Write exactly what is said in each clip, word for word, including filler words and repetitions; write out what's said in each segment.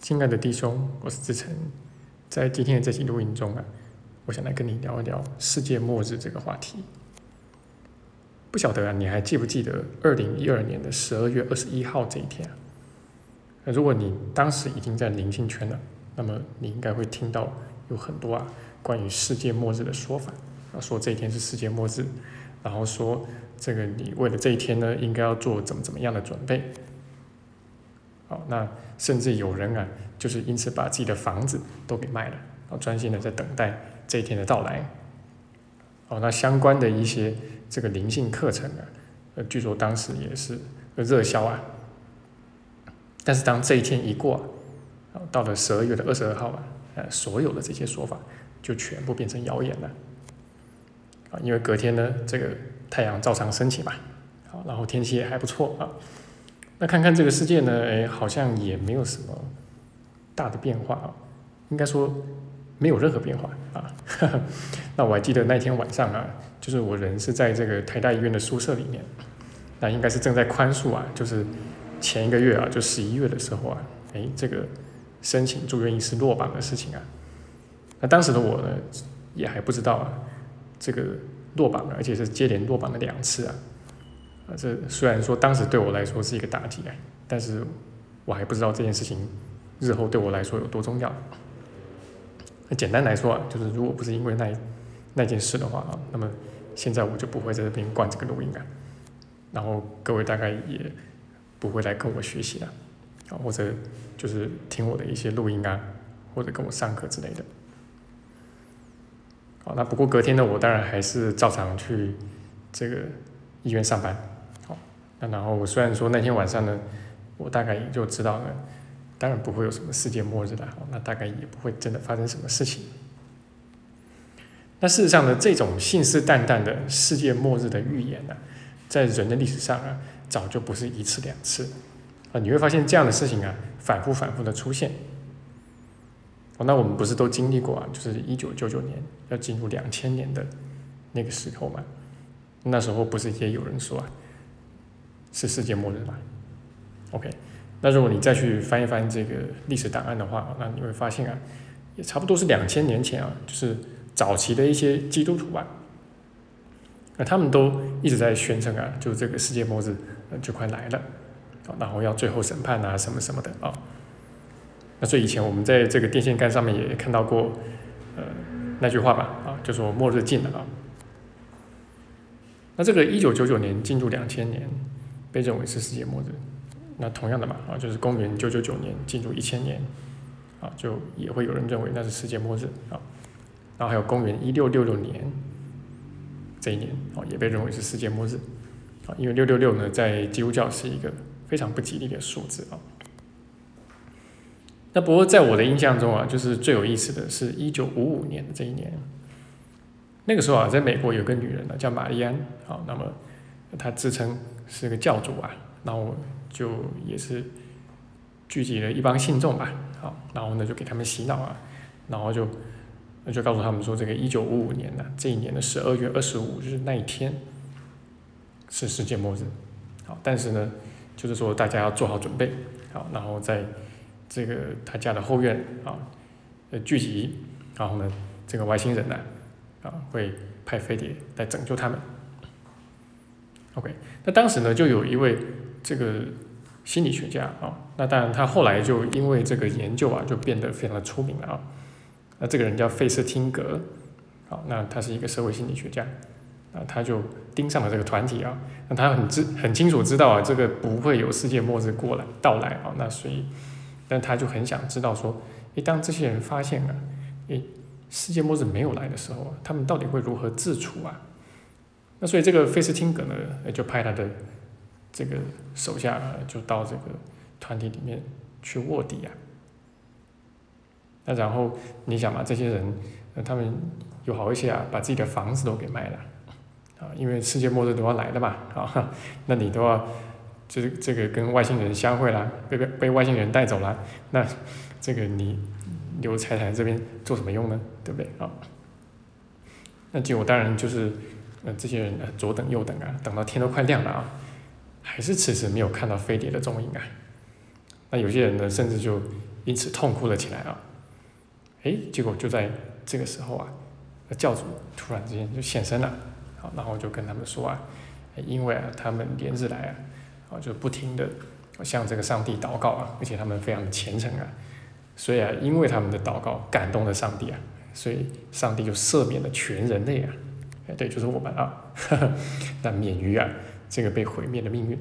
亲爱的弟兄，我是志成，在今天的这期录音中啊，我想来跟你聊一聊世界末日这个话题。不晓得啊，你还记不记得二零一二年的十二月二十一号这一天啊？如果你当时已经在灵性圈了，那么你应该会听到有很多啊关于世界末日的说法，啊说这一天是世界末日，然后说这个你为了这一天呢，应该要做怎么怎么样的准备。好，那甚至有人啊，就是因此把自己的房子都给卖了，然后专心的在等待这一天的到来。哦，那相关的一些这个灵性课程啊，呃，据说当时也是热销啊。但是当这一天一过啊，到了十二月的二十二号啊，呃，所有的这些说法就全部变成谣言了。啊，因为隔天呢，这个太阳照常升起嘛，好，然后天气也还不错啊。那看看这个世界呢，哎，好像也没有什么大的变化啊，应该说没有任何变化啊。那我还记得那天晚上啊，就是我人是在这个台大医院的宿舍里面，那应该是正在宽恕啊，就是前一个月啊，就十一月的时候啊，哎，这个申请住院医师落榜的事情啊，那当时的我呢，也还不知道啊，这个落榜了，而且是接连落榜了两次啊。啊，这虽然说当时对我来说是一个打击啊，但是我还不知道这件事情日后对我来说有多重要。那简单来说啊，就是如果不是因为那那件事的话啊，那么现在我就不会在这边灌这个录音啊，然后各位大概也不会来跟我学习了啊，或者就是听我的一些录音啊，或者跟我上课之类的。好，那不过隔天呢，我当然还是照常去这个医院上班。好，那然后我虽然说那天晚上呢，我大概也就知道呢，当然不会有什么世界末日的，那大概也不会真的发生什么事情。那事实上呢，这种信誓旦旦的世界末日的预言呢、啊，在人的历史上啊，早就不是一次两次啊，你会发现这样的事情啊，反复反复的出现。哦，那我们不是都经历过啊，就是一九九九年要进入两千年的那个时候嘛，那时候不是也有人说啊，是世界末日嘛 ？OK， 那如果你再去翻一翻这个历史档案的话，那你会发现啊，也差不多是两千年前啊，就是早期的一些基督徒啊，那他们都一直在宣称啊，就是这个世界末日就快来了，然后要最后审判啊什么什么的啊。那所以以前我们在这个电线杆上面也看到过，呃，那句话吧，啊，就说末日近了啊。那这个一九九九年进入两千年，被认为是世界末日。那同样的嘛，啊，就是公元九九九年进入一千年，啊，就也会有人认为那是世界末日啊。然后还有公元一六六六年这一年，啊，也被认为是世界末日，啊，因为六六六呢，在基督教是一个非常不吉利的数字啊。那不过在我的印象中啊，就是最有意思的是一九五五年的这一年。那个时候啊，在美国有个女人呢，叫玛丽安，好，那么她自称是个教主啊，然后就也是聚集了一帮信众吧，好，然后呢就给他们洗脑啊，然后就就告诉他们说，这个一九五五年呢、啊，这一年的十二月二十五日那一天是世界末日，好，但是呢，就是说大家要做好准备，好，然后在这个他家的后院啊，呃聚集，然后呢，这个外星人呢、啊，啊会派飞碟来拯救他们。OK， 那当时呢就有一位这个心理学家啊，那当然他后来就因为这个研究啊，就变得非常的出名了啊。那这个人叫费斯汀格，好，那他是一个社会心理学家，啊，他就盯上了这个团体啊，那他很知很清楚知道啊，这个不会有世界末日过来到来啊，那所以。但他就很想知道说，诶，当这些人发现啊，诶，世界末日没有来的时候啊，他们到底会如何自处啊？那所以这个费斯汀格呢，就派他的这个手下、啊、就到这个团体里面去卧底啊。那然后你想嘛，这些人，他们有好一些啊，把自己的房子都给卖了啊，因为世界末日都要来了嘛，啊，那你都要。就是这个跟外星人相会啦，被被外星人带走啦，那这个你留财产这边做什么用呢？对不对啊？那结果当然就是呃这些人左等右等啊，等到天都快亮了啊，还是迟迟没有看到飞碟的踪影啊。那有些人呢，甚至就因此痛哭了起来啊。哎，结果就在这个时候啊，教主突然之间就现身了，好，然后就跟他们说啊，因为啊他们连日来啊，啊就不停的向这个上帝祷告啊，而且他们非常的虔诚啊，所以啊，因为他们的祷告感动了上帝啊，所以上帝就赦免了全人类啊，哎，对，就是我们啊，呵呵，那免于啊这个被毁灭的命运。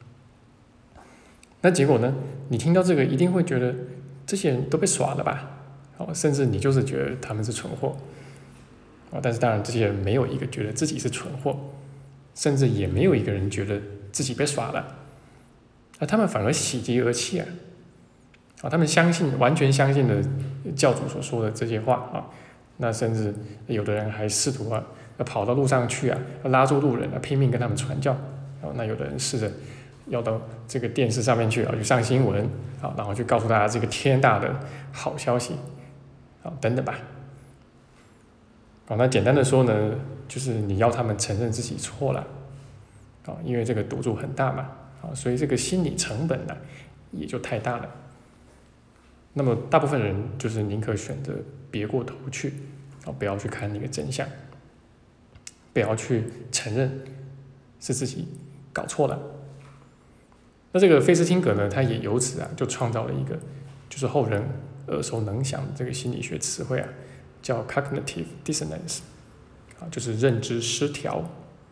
那结果呢？你听到这个一定会觉得这些人都被耍了吧？哦，甚至你就是觉得他们是蠢货。哦，但是当然这些人没有一个觉得自己是蠢货，甚至也没有一个人觉得自己被耍了。那他们反而喜极而泣啊！啊，他们相信，完全相信了教主所说的这些话啊。那甚至有的人还试图啊，跑到路上去啊，拉住路人啊，拼命跟他们传教。哦，那有的人试着要到这个电视上面去啊，去上新闻啊，然后去告诉大家这个天大的好消息啊，等等吧。好，那简单的说呢，就是你要他们承认自己错了啊，因为这个赌注很大嘛啊，所以这个心理成本呢也就太大了。那么大部分人就是宁可选择别过头去啊，不要去看那个真相，不要去承认是自己搞错了。那这个费斯汀格呢，他也由此啊，就创造了一个就是后人耳熟能详的这个心理学词汇啊，叫 cognitive dissonance， 啊，就是认知失调。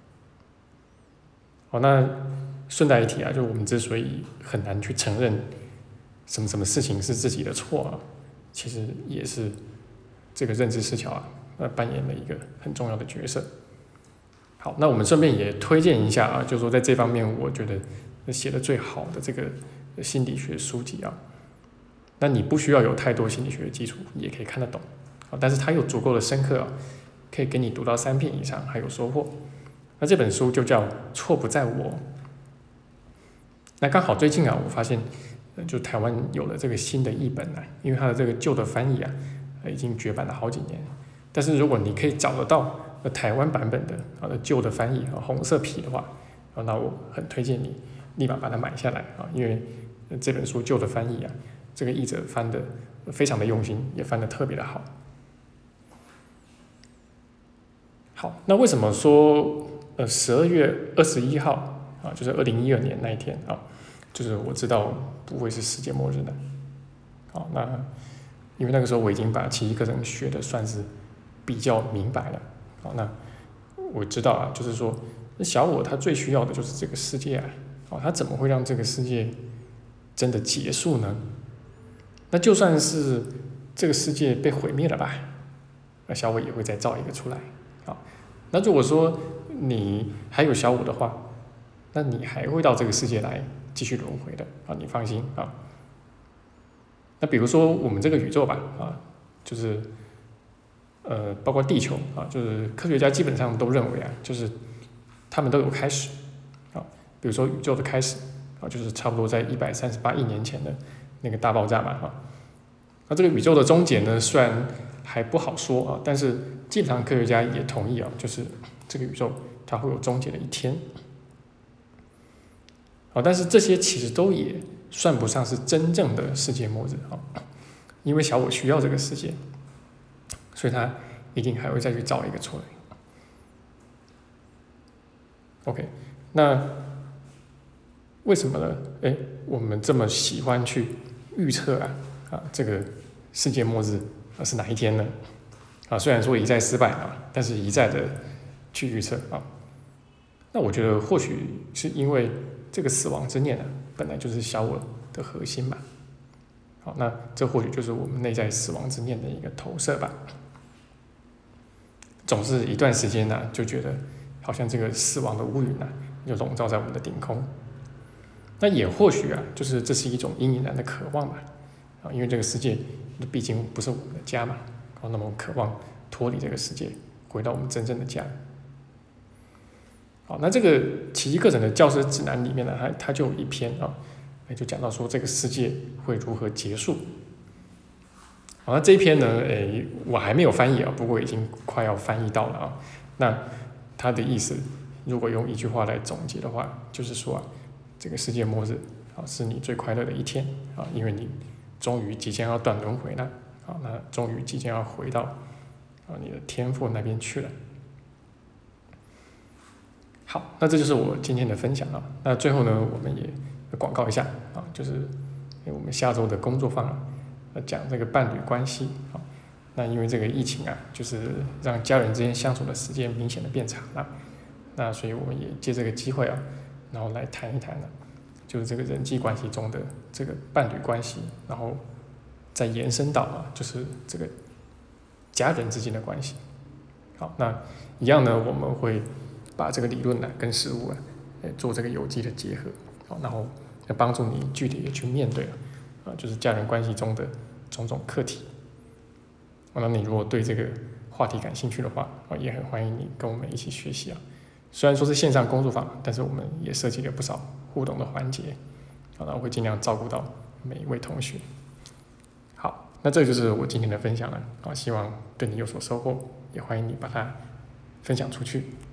好，那顺带一提啊，就是我们之所以很难去承认什么什么事情是自己的错啊，其实也是这个认知失调啊，呃，扮演了一个很重要的角色。好，那我们顺便也推荐一下啊，就是说在这方面，我觉得写的最好的这个心理学书籍啊，那你不需要有太多心理学的基础，也可以看得懂啊，但是它有足够的深刻啊，可以给你读到三遍以上还有收获。那这本书就叫《错不在我》。那刚好最近啊，我发现就台湾有了这个新的译本啊，因为它的这个旧的翻译啊，已经绝版了好几年。但是如果你可以找得到台湾版本的啊旧的翻译啊红色皮的话，啊，那我很推荐你立马把它买下来啊，因为这本书旧的翻译啊，这个译者翻的非常的用心，也翻的特别的好。好，那为什么说呃十二月二十一号啊，就是二零一二年那一天啊，就是我知道不会是世界末日的。好，那因为那个时候我已经把奇迹课程学的算是比较明白了。好，那我知道啊，就是说小我他最需要的就是这个世界啊，哦，他怎么会让这个世界真的结束呢？那就算是这个世界被毁灭了吧，那小我也会再造一个出来。好，那如果说你还有小我的话，那你还会到这个世界来继续轮回的啊，你放心啊。那比如说我们这个宇宙吧，啊，就是呃，包括地球啊，就是科学家基本上都认为啊，就是他们都有开始啊。比如说宇宙的开始啊，就是差不多在一百三十八亿年前的那个大爆炸嘛，哈。那这个宇宙的终结呢，虽然还不好说啊，但是基本上科学家也同意啊，就是这个宇宙它会有终结的一天。啊，但是这些其实都也算不上是真正的世界末日啊，因为小我需要这个世界，所以他一定还会再去造一个出来。OK， 那为什么呢？哎，我们这么喜欢去预测啊啊这个世界末日啊是哪一天呢？啊，虽然说一再失败啊，但是一再的去预测啊，那我觉得或许是因为这个死亡之念啊，本来就是小我的核心吧。好，那这或许就是我们内在死亡之念的一个投射吧。总是一段时间呢、啊，就觉得好像这个死亡的乌云啊，就笼罩在我们的顶空。那也或许啊，就是这是一种阴然的渴望吧。啊，因为这个世界毕竟不是我们的家嘛，哦，那么渴望脱离这个世界，回到我们真正的家。好，那这个奇迹课程的教师指南里面呢，它它就有一篇啊，就讲到说这个世界会如何结束。好，那这一篇呢，诶，我还没有翻译啊，不过已经快要翻译到了啊。那它的意思，如果用一句话来总结的话，就是说啊，这个世界末日啊，是你最快乐的一天啊，因为你终于即将要断轮回了，啊，那终于即将要回到啊你的天父那边去了。好，那这就是我今天的分享啊。那最后呢，我们也广告一下啊，就是我们下周的工作坊啊，讲这个伴侣关系啊。那因为这个疫情啊，就是让家人之间相处的时间明显的变长了，那所以我们也借这个机会啊，然后来谈一谈呢、啊，就是这个人际关系中的这个伴侣关系，然后再延伸到啊，就是这个家人之间的关系。好，那一样呢，我们会把这个理论呢、啊、跟实务啊，做这个有机的结合，好，然后来帮助你具体的去面对啊，就是家人关系中的种种课题。那你如果对这个话题感兴趣的话，也很欢迎你跟我们一起学习啊。虽然说是线上工作坊，但是我们也设计了不少互动的环节，好，那我会尽量照顾到每一位同学。好，那这就是我今天的分享了，好，希望对你有所收获，也欢迎你把它分享出去。